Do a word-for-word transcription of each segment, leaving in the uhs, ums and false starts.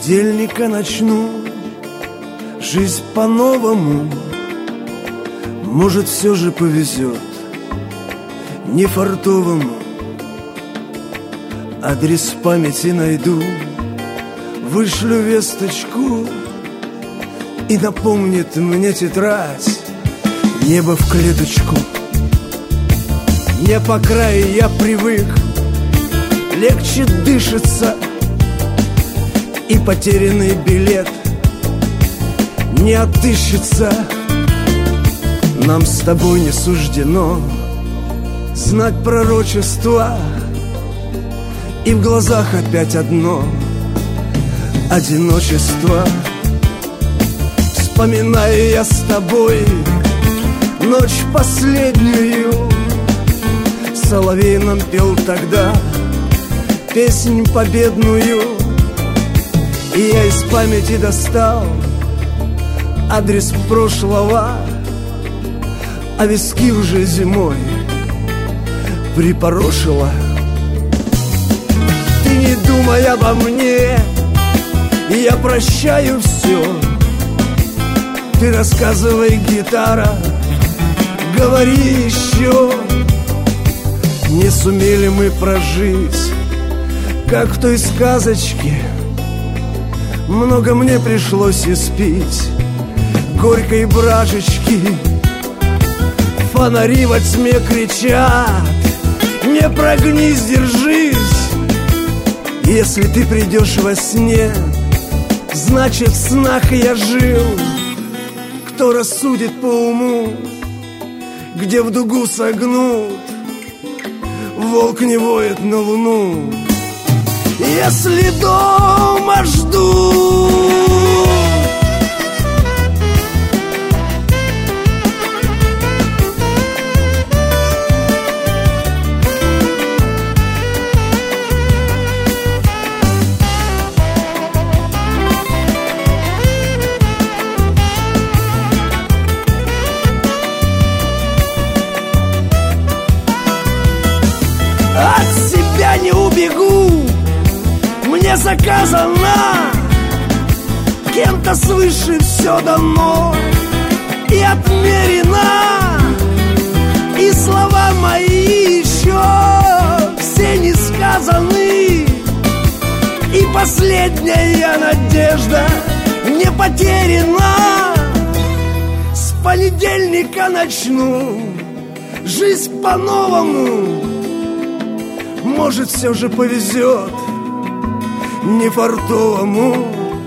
понедельника начну жизнь по-новому. Может, все же повезет не фартовому. Адрес в памяти найду, вышлю весточку, и напомнит мне тетрадь небо в клеточку. Не по краю я привык, легче дышится, и потерянный билет не отыщется. Нам с тобой не суждено знать пророчества, и в глазах опять одно — одиночество. Вспоминаю я с тобой ночь последнюю, соловей нам пел тогда песнь победную. И я из памяти достал адрес прошлого, а виски уже зимой припорошило. Ты не думай обо мне, я прощаю все. Ты рассказывай, гитара, говори еще. Не сумели мы прожить, как в той сказочке. Много мне пришлось испить горькой брашечки. Фонари во тьме кричат: не прогнись, держись. Если ты придешь во сне, значит в снах я жил. Кто рассудит по уму, где в дугу согнут, волк не воет на луну. Если дома ждут. От себя не убегу, мне заказано, кем-то свыше все дано и отмерено. И слова мои еще все не сказаны, и последняя надежда не потеряна. С понедельника начну жизнь по-новому. Может, все же повезет не фартовому.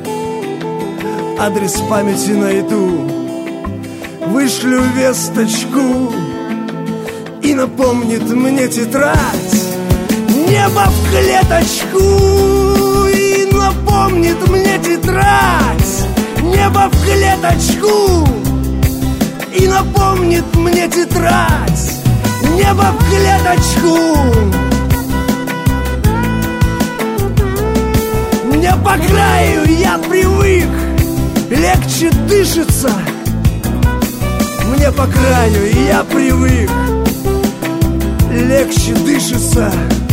Адрес в памяти найду, вышлю весточку, и напомнит мне тетрадь небо в клеточку. И напомнит мне тетрадь небо в клеточку. И напомнит мне тетрадь небо в клеточку. Мне по краю я привык, легче дышится. Мне по краю я привык, легче дышится.